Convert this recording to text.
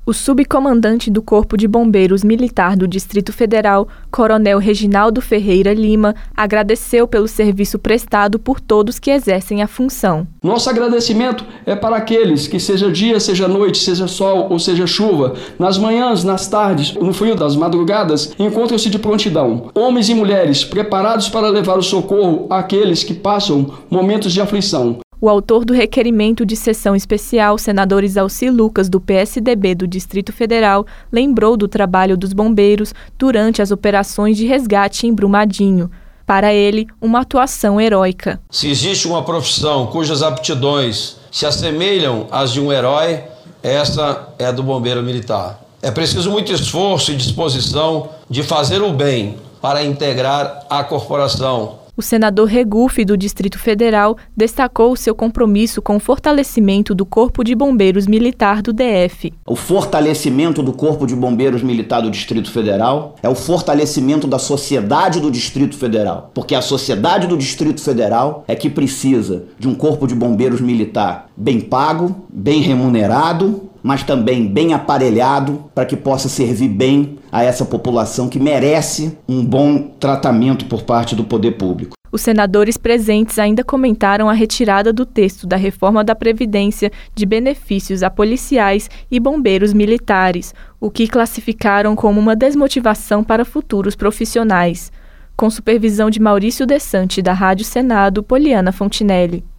O subcomandante do Corpo de Bombeiros Militar do Distrito Federal, Coronel Reginaldo Ferreira Lima, agradeceu pelo serviço prestado por todos que exercem a função. Nosso agradecimento é para aqueles que, seja dia, seja noite, seja sol ou seja chuva, nas manhãs, nas tardes, no frio das madrugadas, encontram-se de prontidão. Homens e mulheres preparados para levar o socorro àqueles que passam momentos de aflição. O autor do requerimento de sessão especial, senador Isalci Lucas, do PSDB do Distrito Federal, lembrou do trabalho dos bombeiros durante as operações de resgate em Brumadinho. Para ele, uma atuação heróica. Se existe uma profissão cujas aptidões se assemelham às de um herói, essa é a do bombeiro militar. É preciso muito esforço e disposição de fazer o bem para integrar a corporação. O senador Regufe, do Distrito Federal, destacou seu compromisso com o fortalecimento do Corpo de Bombeiros Militar do DF. O fortalecimento do Corpo de Bombeiros Militar do Distrito Federal é o fortalecimento da sociedade do Distrito Federal, porque a sociedade do Distrito Federal é que precisa de um Corpo de Bombeiros Militar bem pago, bem remunerado, mas também bem aparelhado para que possa servir bem a essa população que merece um bom tratamento por parte do poder público. Os senadores presentes ainda comentaram a retirada do texto da reforma da Previdência de benefícios a policiais e bombeiros militares, o que classificaram como uma desmotivação para futuros profissionais. Com supervisão de Maurício Desante, da Rádio Senado, Poliana Fontinelli.